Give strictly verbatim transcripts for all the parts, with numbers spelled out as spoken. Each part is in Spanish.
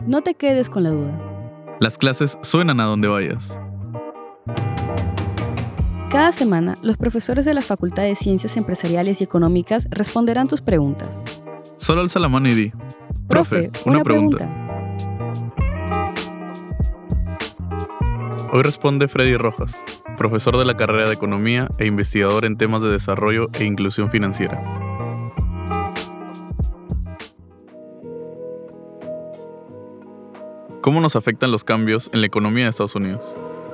No te quedes con la duda. Las clases suenan a donde vayas. Cada semana, los profesores de la Facultad de Ciencias Empresariales y Económicas responderán tus preguntas. Solo alza la mano y di: Profe, una, una pregunta. pregunta. Hoy responde Freddy Rojas, profesor de la carrera de Economía e investigador en temas de desarrollo e inclusión financiera. ¿Cómo nos afectan los cambios en la economía de Estados Unidos?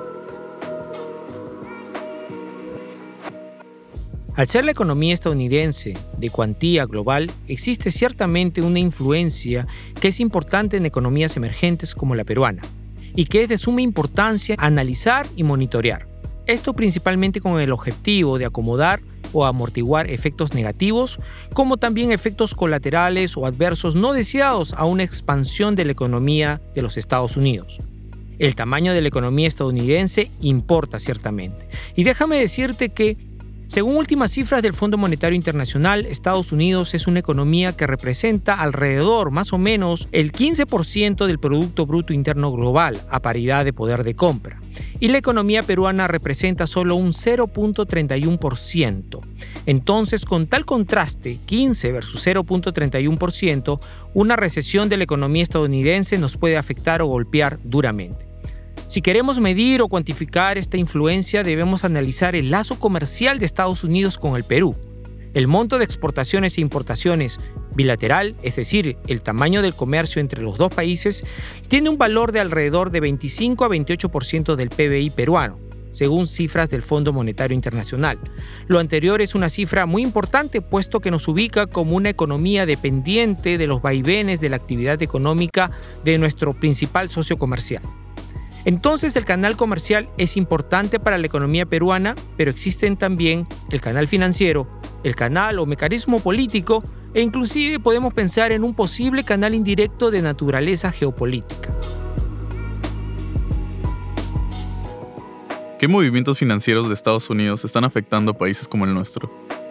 Al ser la economía estadounidense de cuantía global, existe ciertamente una influencia que es importante en economías emergentes como la peruana, y que es de suma importancia analizar y monitorear. Esto principalmente con el objetivo de acomodar o amortiguar efectos negativos, como también efectos colaterales o adversos no deseados a una expansión de la economía de los Estados Unidos. El tamaño de la economía estadounidense importa ciertamente. Y déjame decirte que, según últimas cifras del Fondo Monetario Internacional, Estados Unidos es una economía que representa alrededor, más o menos, el quince por ciento del Producto Bruto Interno Global a paridad de poder de compra. Y la economía peruana representa solo un cero punto treinta y uno por ciento. Entonces, con tal contraste, quince versus cero punto treinta y uno por ciento, una recesión de la economía estadounidense nos puede afectar o golpear duramente. Si queremos medir o cuantificar esta influencia, debemos analizar el lazo comercial de Estados Unidos con el Perú. El monto de exportaciones e importaciones bilateral, es decir, el tamaño del comercio entre los dos países, tiene un valor de alrededor de veinticinco a veintiocho por ciento del P B I peruano, según cifras del Fondo Monetario Internacional. Lo anterior es una cifra muy importante, puesto que nos ubica como una economía dependiente de los vaivenes de la actividad económica de nuestro principal socio comercial. Entonces, el canal comercial es importante para la economía peruana, pero existen también el canal financiero, el canal o mecanismo político, e inclusive podemos pensar en un posible canal indirecto de naturaleza geopolítica. ¿Qué movimientos financieros de Estados Unidos están afectando a países como el nuestro?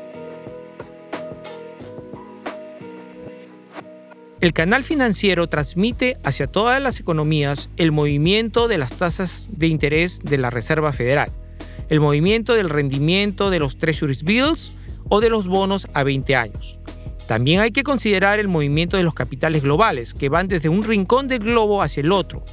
El canal financiero transmite hacia todas las economías el movimiento de las tasas de interés de la Reserva Federal, el movimiento del rendimiento de los Treasury Bills o de los bonos a veinte años. También hay que considerar el movimiento de los capitales globales, que van desde un rincón del globo hacia el otro.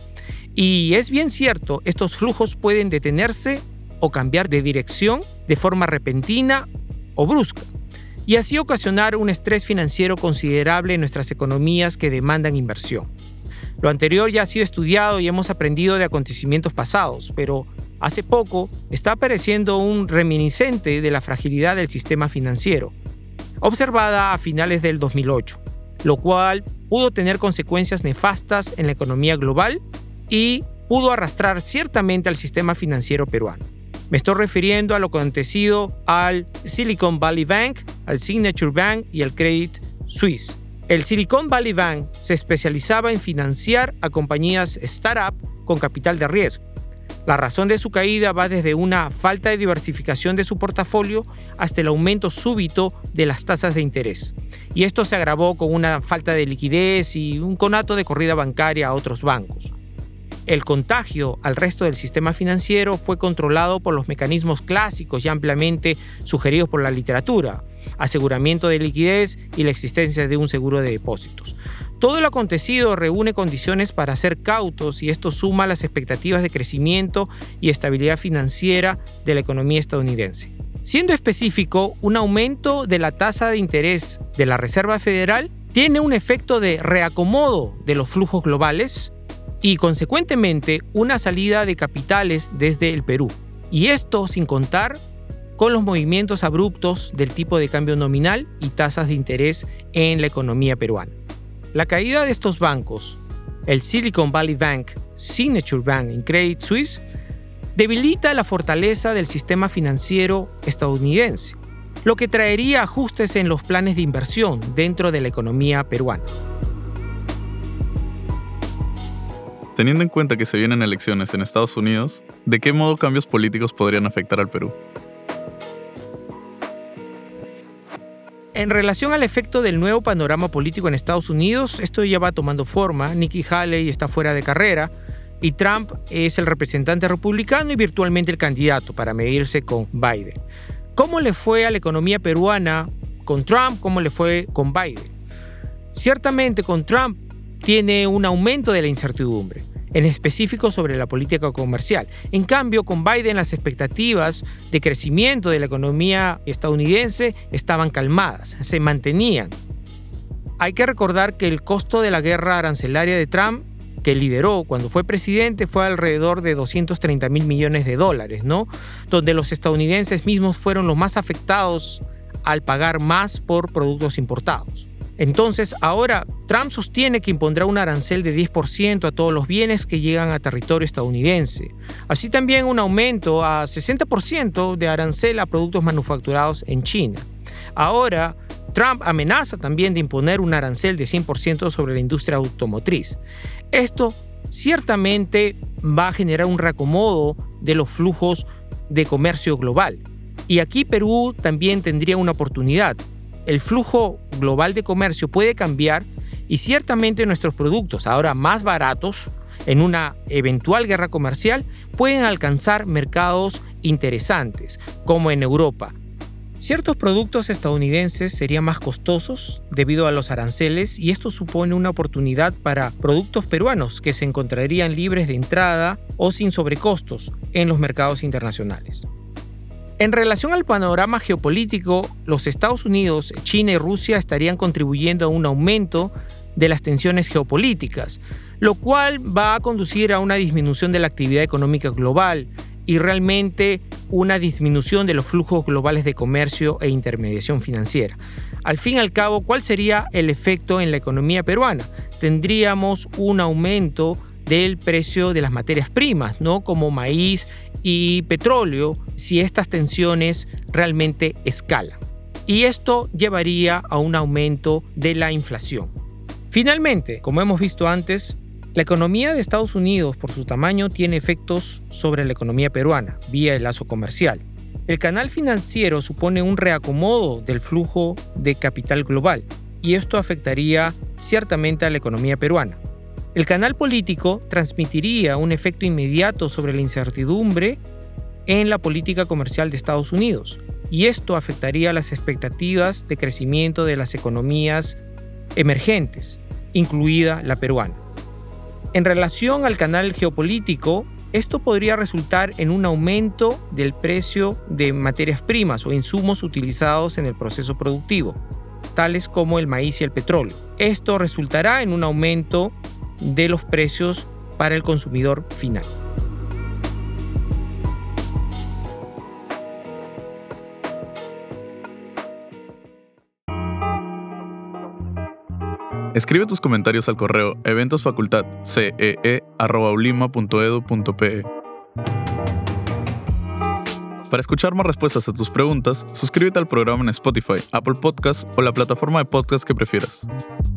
Y es bien cierto, estos flujos pueden detenerse o cambiar de dirección de forma repentina o brusca, y así ocasionar un estrés financiero considerable en nuestras economías que demandan inversión. Lo anterior ya ha sido estudiado y hemos aprendido de acontecimientos pasados, pero hace poco está apareciendo un reminiscente de la fragilidad del sistema financiero, observada a finales del dos mil ocho, lo cual pudo tener consecuencias nefastas en la economía global y pudo arrastrar ciertamente al sistema financiero peruano. Me estoy refiriendo a lo acontecido al Silicon Valley Bank, al Signature Bank y al Credit Suisse. El Silicon Valley Bank se especializaba en financiar a compañías startup con capital de riesgo. La razón de su caída va desde una falta de diversificación de su portafolio hasta el aumento súbito de las tasas de interés. Y esto se agravó con una falta de liquidez y un conato de corrida bancaria a otros bancos. El contagio al resto del sistema financiero fue controlado por los mecanismos clásicos y ampliamente sugeridos por la literatura: aseguramiento de liquidez y la existencia de un seguro de depósitos. Todo lo acontecido reúne condiciones para ser cautos, y esto suma a las expectativas de crecimiento y estabilidad financiera de la economía estadounidense. Siendo específico, un aumento de la tasa de interés de la Reserva Federal tiene un efecto de reacomodo de los flujos globales y, consecuentemente, una salida de capitales desde el Perú. Y esto sin contar con los movimientos abruptos del tipo de cambio nominal y tasas de interés en la economía peruana. La caída de estos bancos, el Silicon Valley Bank, Signature Bank y Credit Suisse, debilita la fortaleza del sistema financiero estadounidense, lo que traería ajustes en los planes de inversión dentro de la economía peruana. Teniendo en cuenta que se vienen elecciones en Estados Unidos, ¿de qué modo cambios políticos podrían afectar al Perú? En relación al efecto del nuevo panorama político en Estados Unidos, esto ya va tomando forma. Nikki Haley está fuera de carrera y Trump es el representante republicano y virtualmente el candidato para medirse con Biden. ¿Cómo le fue a la economía peruana con Trump? ¿Cómo le fue con Biden? Ciertamente con Trump tiene un aumento de la incertidumbre, en específico sobre la política comercial. En cambio, con Biden las expectativas de crecimiento de la economía estadounidense estaban calmadas, se mantenían. Hay que recordar que el costo de la guerra arancelaria de Trump, que lideró cuando fue presidente, fue alrededor de doscientos treinta mil millones de dólares, ¿no? Donde los estadounidenses mismos fueron los más afectados al pagar más por productos importados. Entonces, ahora Trump sostiene que impondrá un arancel de diez por ciento a todos los bienes que llegan a territorio estadounidense. Así también un aumento a sesenta por ciento de arancel a productos manufacturados en China. Ahora, Trump amenaza también de imponer un arancel de cien por ciento sobre la industria automotriz. Esto ciertamente va a generar un reacomodo de los flujos de comercio global. Y aquí Perú también tendría una oportunidad. El flujo global de comercio puede cambiar y ciertamente nuestros productos, ahora más baratos, en una eventual guerra comercial, pueden alcanzar mercados interesantes, como en Europa. Ciertos productos estadounidenses serían más costosos debido a los aranceles y esto supone una oportunidad para productos peruanos que se encontrarían libres de entrada o sin sobrecostos en los mercados internacionales. En relación al panorama geopolítico, los Estados Unidos, China y Rusia estarían contribuyendo a un aumento de las tensiones geopolíticas, lo cual va a conducir a una disminución de la actividad económica global y realmente una disminución de los flujos globales de comercio e intermediación financiera. Al fin y al cabo, ¿cuál sería el efecto en la economía peruana? Tendríamos un aumento del precio de las materias primas, ¿no? Como maíz y petróleo, si estas tensiones realmente escalan. Y esto llevaría a un aumento de la inflación. Finalmente, como hemos visto antes, la economía de Estados Unidos, por su tamaño, tiene efectos sobre la economía peruana, vía el lazo comercial. El canal financiero supone un reacomodo del flujo de capital global, y esto afectaría ciertamente a la economía peruana. El canal político transmitiría un efecto inmediato sobre la incertidumbre en la política comercial de Estados Unidos, y esto afectaría las expectativas de crecimiento de las economías emergentes, incluida la peruana. En relación al canal geopolítico, esto podría resultar en un aumento del precio de materias primas o insumos utilizados en el proceso productivo, tales como el maíz y el petróleo. Esto resultará en un aumento de los precios para el consumidor final. Escribe tus comentarios al correo eventosfacultad cee arroba ulima punto edu punto pe. Para escuchar más respuestas a tus preguntas, suscríbete al programa en Spotify, Apple Podcasts o la plataforma de podcast que prefieras.